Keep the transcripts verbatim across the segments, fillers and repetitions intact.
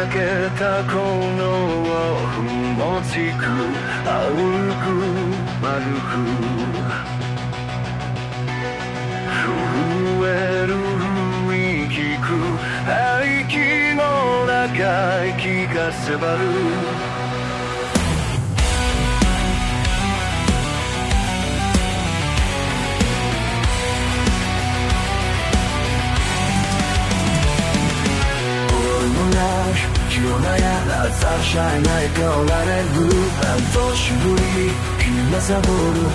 けたこのふもちく歩く丸く震える雰囲気く息の長い気が迫る夜なやら差し合えない変わられる半年ぶり君がサボる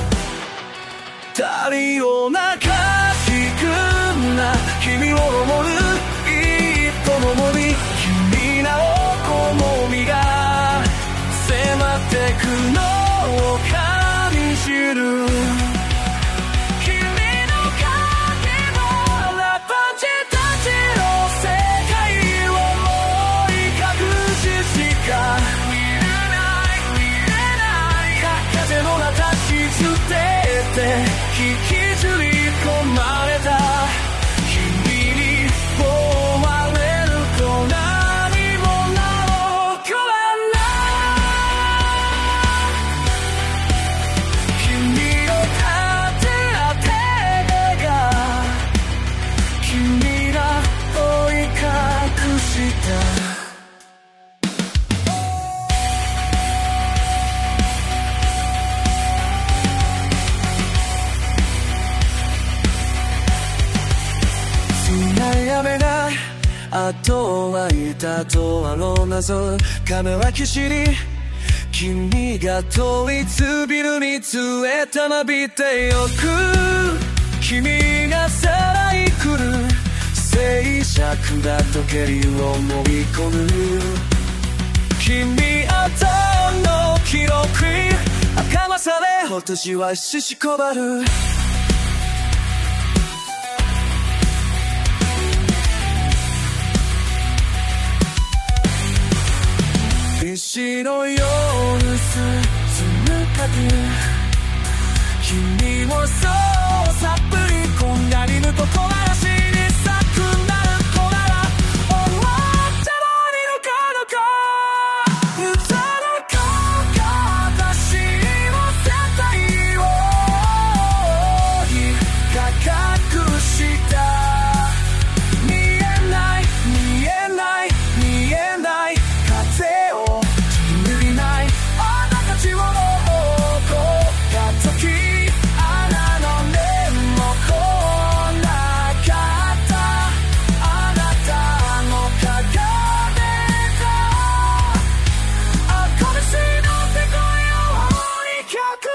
足りよなかしくな君を思う一歩のもみ君なお好みが迫ってくのを感じる引きずり込まれた君に追われると何も起こらない君を立て当てが君が追い隠した悩めないあとはいたとあの謎金はきしに君が統一ビルにつえたなびてよく君がさらに来る静寂が溶けるを飲み込む君あとの記録儚さで私はししこばる石のように進む影君をそうさっぷりこんがりぬとこらしに咲くなる子なら思ってもいるかどか歌の子が私の世界を高くした見えない見えない見えない風をCut